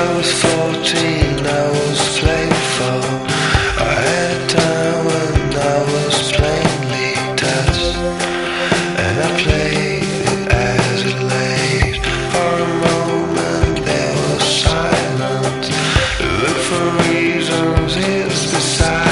was 14, I was playful. I had time when I was plainly touched, and I played it as it lay. For a moment there was silence. Look for reasons, is beside.